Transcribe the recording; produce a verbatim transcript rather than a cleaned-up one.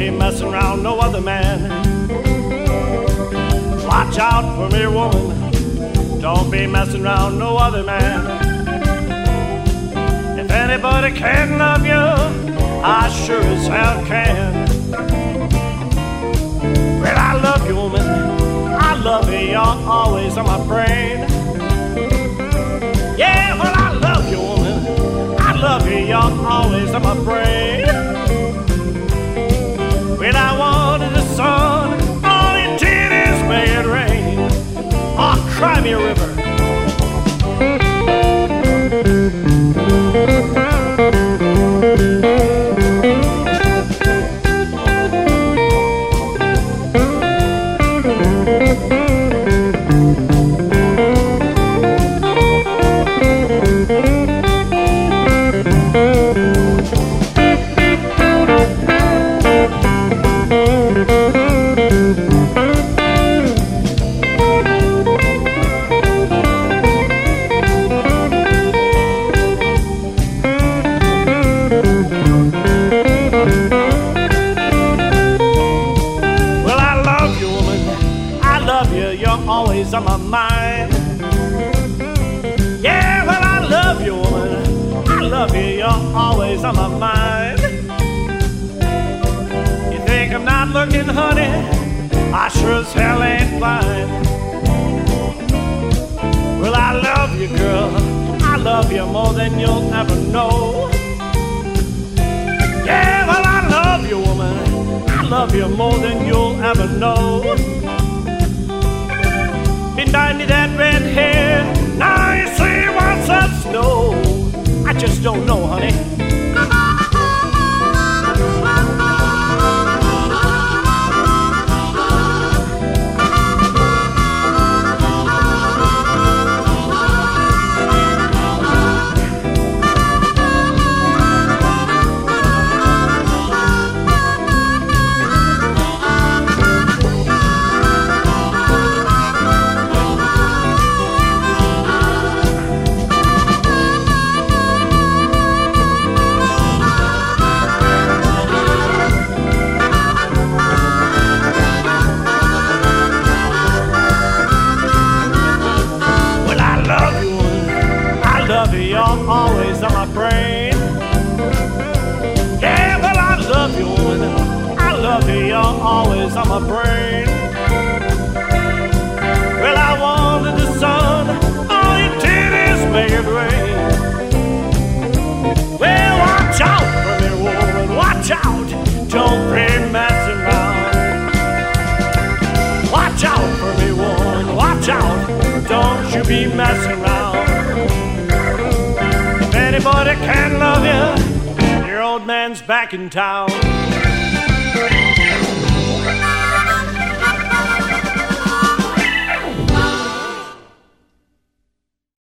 be messing around no other man. Watch out for me, woman. Don't be messing around no other man. If anybody can love you, I sure as hell can. Well, I love you, woman. I love you. You're always on my brain. Yeah, well, I love you, woman. I love you. You're always on my brain. When I wanted the sun, all it did is make it rain. Oh, cry me a river. Always on my mind. Yeah, well, I love you, woman. I love you. You're always on my mind. You think I'm not looking, honey? I sure as hell ain't blind. Well, I love you, girl. I love you more than you'll ever know. Yeah, well, I love you, woman. I love you more than you'll ever know. Been dying to that red hair. Now you see what's that snow. I just don't know, honey. You're always on my brain. Yeah, well, I love you, woman. I love you. You're always on my brain. Well, I wanted the sun. All you did is make it rain. Well, watch out for me, woman. Watch out. Don't be messing around. Watch out for me, woman. Watch out. Don't you be messing around. Anybody can love you, your old man's back in town.